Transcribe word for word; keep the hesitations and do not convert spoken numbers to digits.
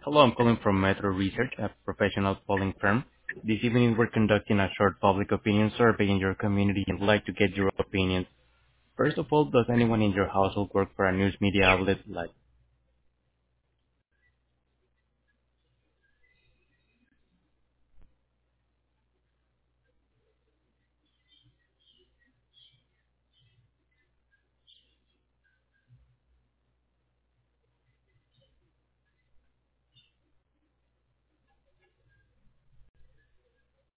Hello, I'm calling from Metro Research, a professional polling firm. This evening, we're conducting a short public opinion survey in your community and would like to get your opinions. First of all, does anyone in your household work for a news media outlet like